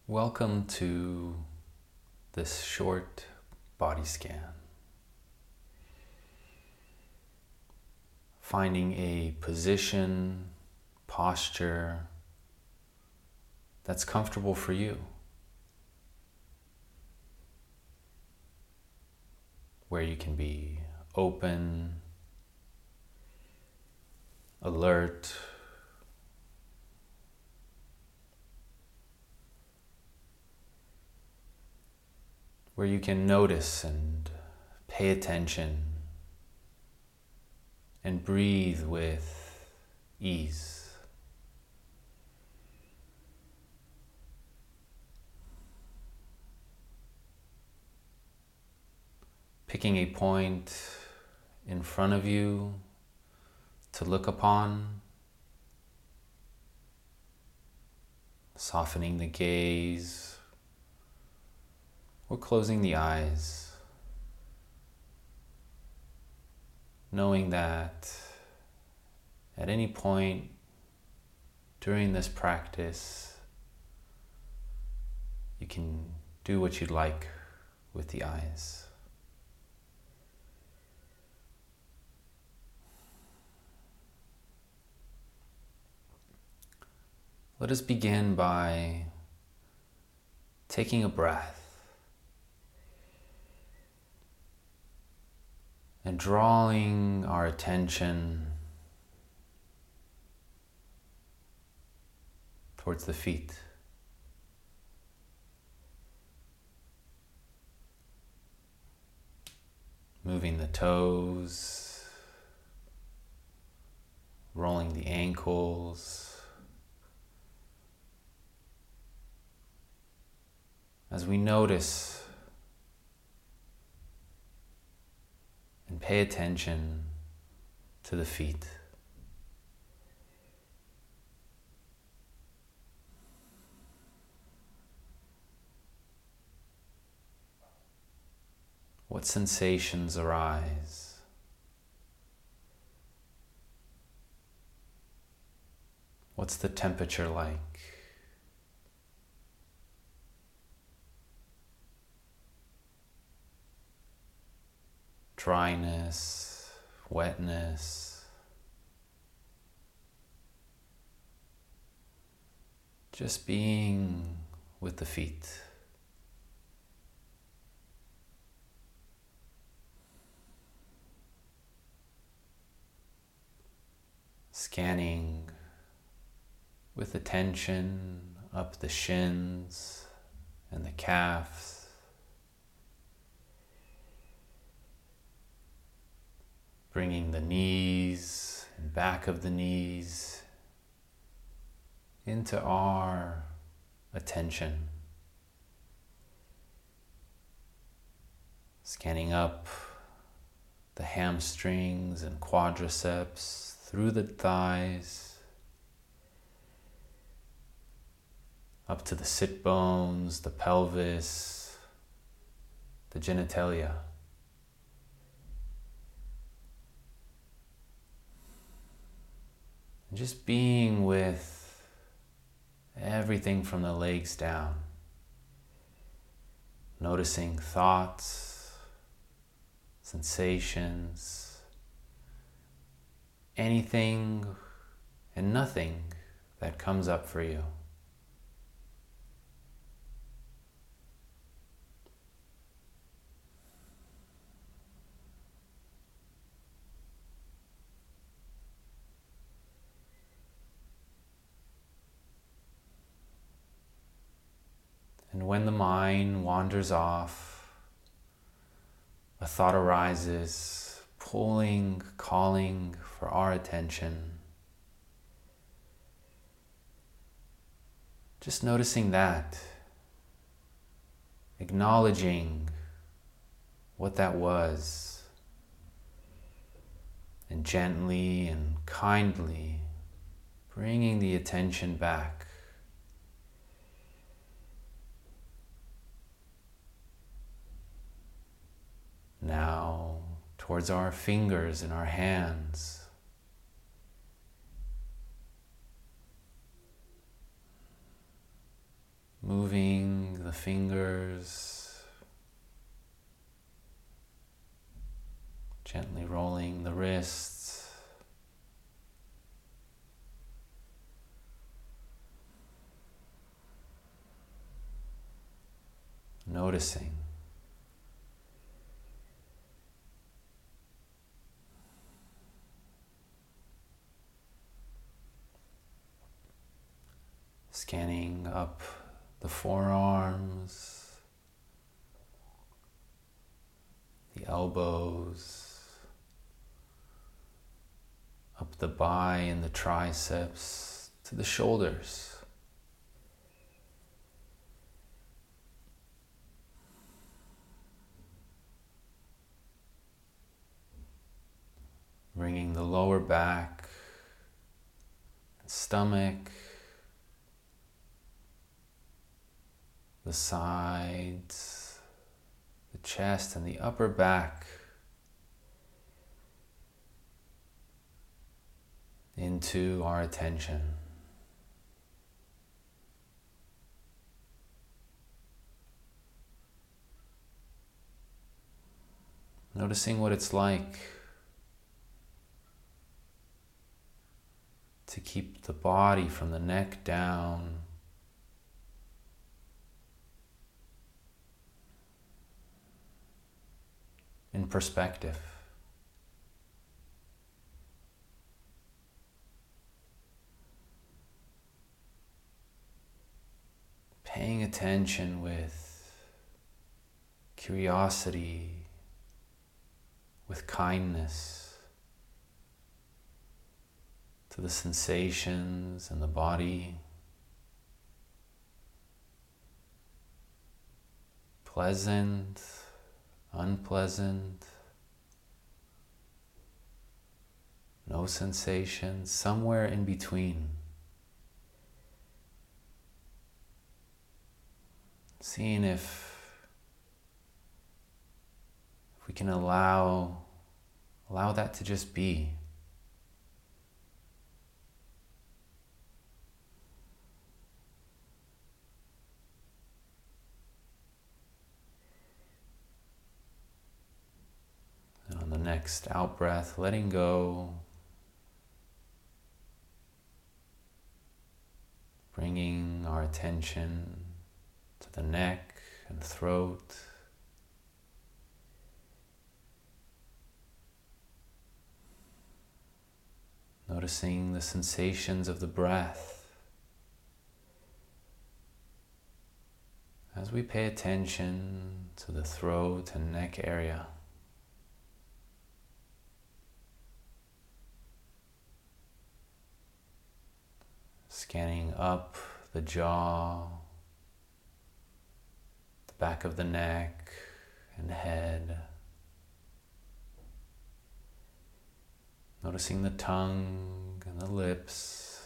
Welcome to this short body scan. Finding a position, posture that's comfortable for you, where you can be open, alert, where you can notice and pay attention and breathe with ease. Picking a point in front of you to look upon, softening the gaze, or closing the eyes, knowing that at any point during this practice, you can do what you'd like with the eyes. Let us begin by taking a breath and drawing our attention towards the feet. Moving the toes, rolling the ankles. As we notice and pay attention to the feet. What sensations arise? What's the temperature like? Dryness, wetness, just being with the feet. Scanning with attention up the shins and the calves. Bringing the knees and back of the knees into our attention. Scanning up the hamstrings and quadriceps through the thighs, up to the sit bones, the pelvis, the genitalia. And just being with everything from the legs down. Noticing thoughts, sensations, anything and nothing that comes up for you. And when the mind wanders off, a thought arises, pulling, calling for our attention. Just noticing that, acknowledging what that was, and gently and kindly bringing the attention back. Now towards our fingers and our hands. moving the fingers, gently rolling the wrists, noticing. Scanning up the forearms, the elbows, up the bi and the triceps to the shoulders. Bringing the lower back, stomach, the sides, the chest, and the upper back into our attention. Noticing what it's like to keep the body from the neck down in perspective. Paying attention with curiosity, with kindness to the sensations in the body. Pleasant, unpleasant, no sensation, somewhere in between. Seeing if we can allow that to just be. And on the next out breath, letting go, bringing our attention to the neck and throat. Noticing the sensations of the breath as we pay attention to the throat and neck area. Scanning up the jaw, the back of the neck and head. Noticing the tongue and the lips.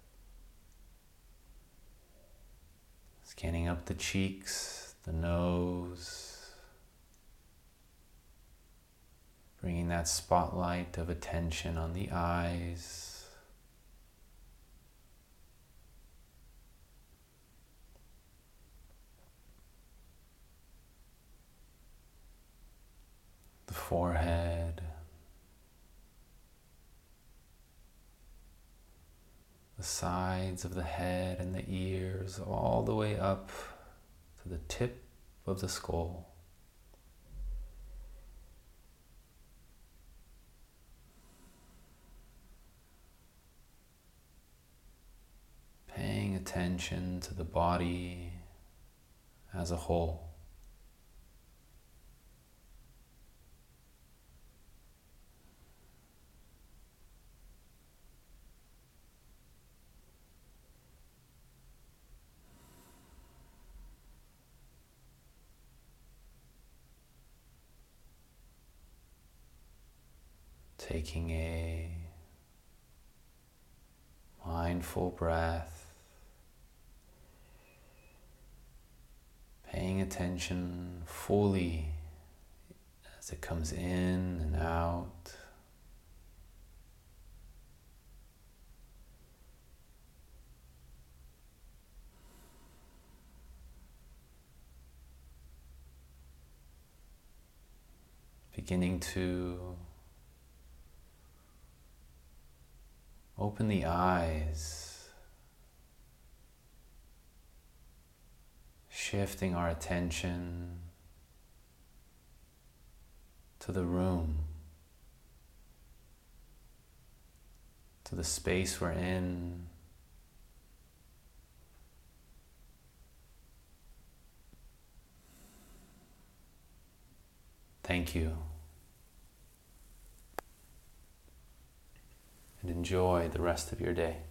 Scanning up the cheeks, the nose. Bringing that spotlight of attention on the eyes. The forehead, the sides of the head and the ears, all the way up to the tip of the skull. Paying attention to the body as a whole. Taking a mindful breath, paying attention fully as it comes in and out. beginning to open the eyes, shifting our attention to the room, to the space we're in. Thank you. And enjoy the rest of your day.